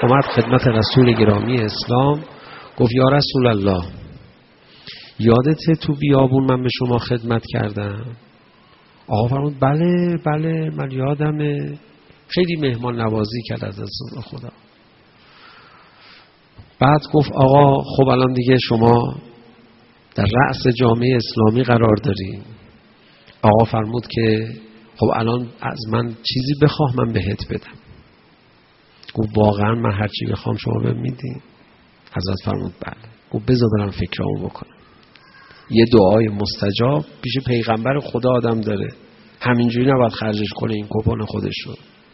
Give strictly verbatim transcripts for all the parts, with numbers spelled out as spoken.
آمد خدمت رسول گرامی اسلام، گفت یا رسول الله یادته تو بیابون من به شما خدمت کردم؟ آقا فرمود بله بله من یادمه. خیلی مهمان نوازی کرد از رسول خدا. بعد گفت آقا خب الان دیگه شما در رأس جامعه اسلامی قرار داری. آقا فرمود که خب الان از من چیزی بخواه من بهت بدم. گفت واقعا من هر چی بخوام شما بهم میدی؟ حضرت فرمود بله. گفت بذار برم فکرامو بکنم. یه دعای مستجاب پیش پیغمبر خدا آدم داره، همینجوری نباید خرجش کنه این کوپن خودش رو.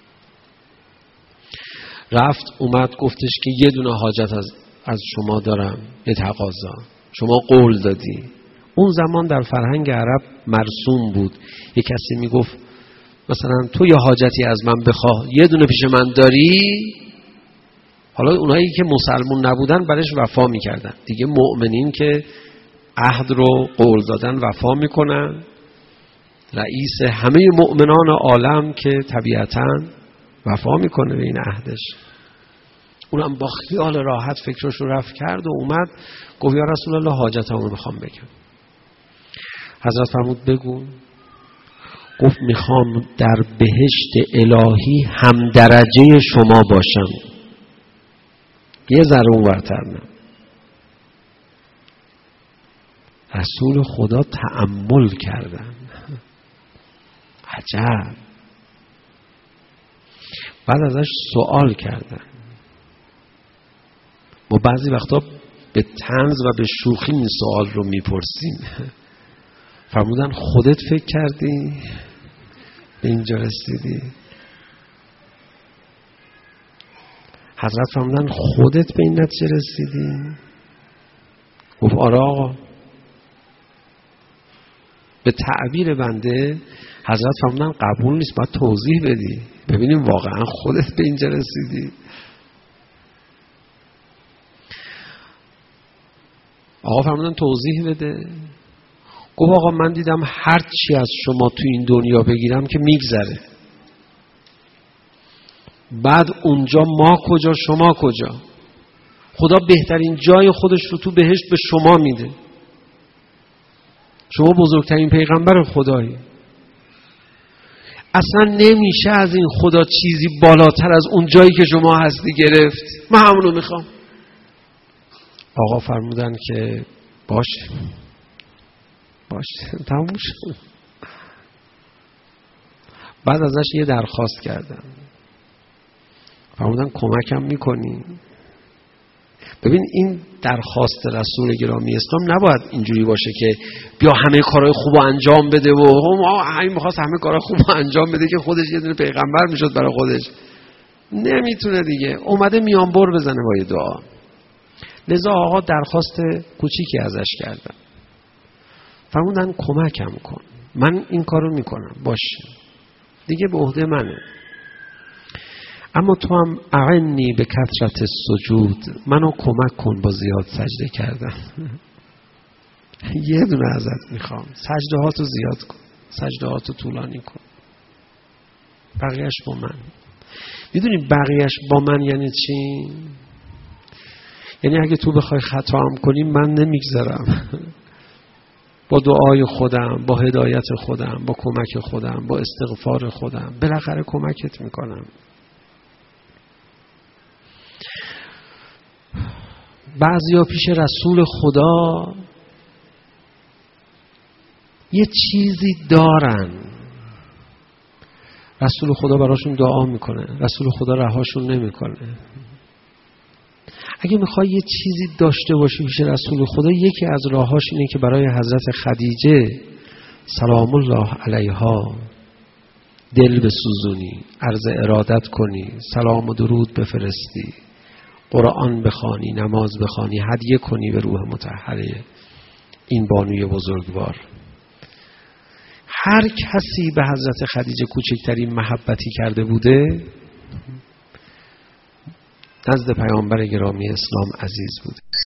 رفت اومد گفتش که یه دونه حاجت از از شما دارم، یه تقاضا. شما قول دادی. اون زمان در فرهنگ عرب مرسوم بود یه کسی میگفت مثلا تو یه حاجتی از من بخواه، یه دونه پیش من داری. حالا اونایی که مسلمون نبودن برش وفا میکردن دیگه. مؤمنین که عهد رو قول دادن وفا میکنن. رئیس همه مؤمنان عالم که طبیعتاً وفا میکنه به این عهدش. اونم با خیال راحت فکرش رو رفت کرد و اومد گفت یا رسول الله حاجتمو میخوام بگم. حضرت فرمود بگو. گفت میخوام در بهشت الهی هم درجه شما باشم، یه ذره اونورتر نه. رسول خدا تأمل کردن. عجب. بعد ازش سوال کردن. ما بعضی وقتا به طنز و به شوخی این سوال رو میپرسیم. فرمودن خودت فکر کردی به اینجا رسیدی؟ حضرت فرمودن خودت به این نتیجه رسیدی؟ گفت آره آقا. به تعبیر بنده حضرت فرمودن قبول نیست، باید توضیح بدی ببینیم واقعا خودت به اینجا رسیدی. آقا فرمودن توضیح بده. گفت آقا من دیدم هر چی از شما تو این دنیا بگیرم که میگذره، بعد اونجا ما کجا شما کجا؟ خدا بهترین جای خودش رو تو بهشت به شما میده. شما بزرگترین پیغمبر خدایی. اصلا نمیشه از این خدا چیزی بالاتر از اون جایی که شما هستی گرفت. من همونو میخوام. آقا فرمودن که باشه باشه تموم شد. بعد ازش یه درخواست کردن. فرمودن کمکم میکنی؟ ببین این درخواست رسول گرامی اسلام نباید اینجوری باشه که بیا همه کارهای خوبو انجام بده و همین میخواست همه کارهای خوبو انجام بده که خودش یه دونه پیغمبر میشد برای خودش. نمیتونه دیگه. اومده میانبر بزنه با یه دعا. لذا آقا درخواست کوچیکی ازش کردن. فرمودن کمکم کن، من این کارو میکنم باشه دیگه به عهده منه، اما تو هم اعنی به کثرت سجود، منو کمک کن با زیاد سجده کردن. یه دونه ازت میخوام، سجده هاتو زیاد کن، سجده هاتو طولانی کن، بقیهش با من. میدونی بقیهش با من یعنی چی؟ یعنی اگه تو بخوای خطا هم کنی من نمیگذرم. با دعای خودم، با هدایت خودم، با کمک خودم، با استغفار خودم بالاخره کمکت میکنم. بعضیا پیش رسول خدا یه چیزی دارن، رسول خدا براشون دعا میکنه، رسول خدا رهاشون نمیکنه. اگه میخوای یه چیزی داشته باشی پیش رسول خدا، یکی از راهاش اینه که برای حضرت خدیجه سلام الله علیها دل بسوزونی، عرض ارادت کنی، سلام و درود بفرستی، قرآن بخوانی، نماز بخوانی، هدیه کنی به روح مطهره این بانوی بزرگوار. هر کسی به حضرت خدیجه کوچکترین محبتی کرده بوده نزد پیامبر گرامی اسلام عزیز بوده.